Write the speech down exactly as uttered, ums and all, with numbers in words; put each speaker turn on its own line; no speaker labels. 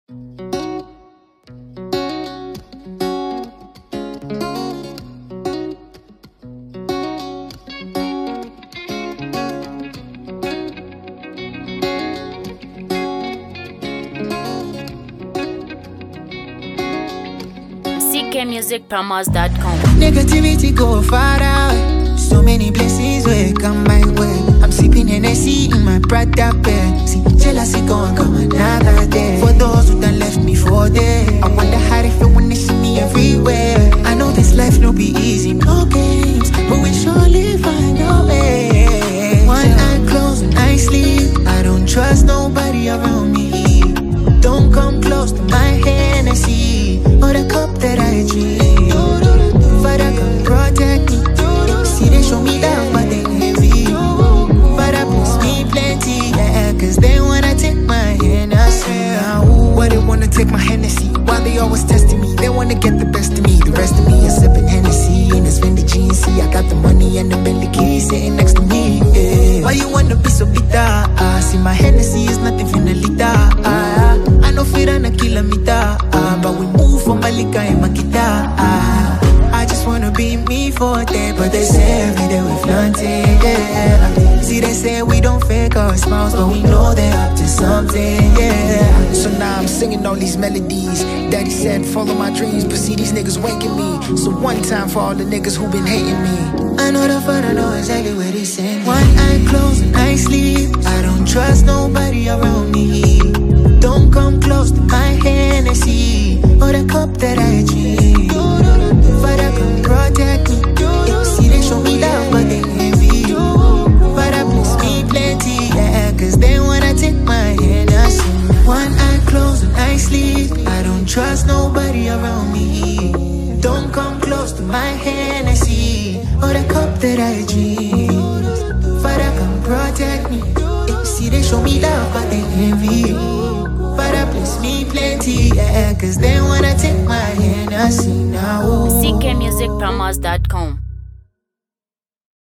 C K music promos dot com.
Negativity go far out. So many blessings will come my way. I'm sipping Hennessy in my Prada bed. See, jealousy gon' come another day. For those who done left me for dead, I wonder how they feel when they see me everywhere. I know this life no be easy, no games, but we surely find a way. One eye closed and I sleep. I don't trust nobody around me. Don't come close to my Hennessy or the cup that I drink. Father, come protect me. See, they show me love, but they heavy. Father, bless me plenty, yeah, cause they wanna take my Hennessy. Why they wanna take my Hennessy? Why they always testing me? They wanna get the best of me. The rest of me is sipping Hennessy and it's Fendi jeans. See, I got the money and the Bentley keys sitting next to me, yeah. Why you wanna be so bitter? Ah, see, my Hennessy is nothing finalita. Ah, I know fear and a kilometer, ah, but we move from Malika and Makita. Ah, I just wanna be me for a day, but they say every day we're flaunting, yeah. See, they say we don't fake our smiles, but we know they're up to something, yeah.
So now I'm singing all these melodies. Daddy said follow my dreams, but see these niggas waking me. So one time for all the niggas who been hating me.
I know the fun, I know exactly where they send. One eye closed and I sleep. I don't trust nobody around me. Don't come close to my Hennessy or the cup that I drink. Father, come protect me. See, they show me love, but they heavy. Father, bless me plenty, yeah, cause they wanna take my Hennessy. One eye closed and I sleep. I don't trust nobody around me. Don't come close to my Hennessy or the cup that I drink. Father, come protect me. See, they show me love, but they heavy. Father, bless me plenty, yeah, cause they wanna take my Hennessy now.
C K music promos dot com.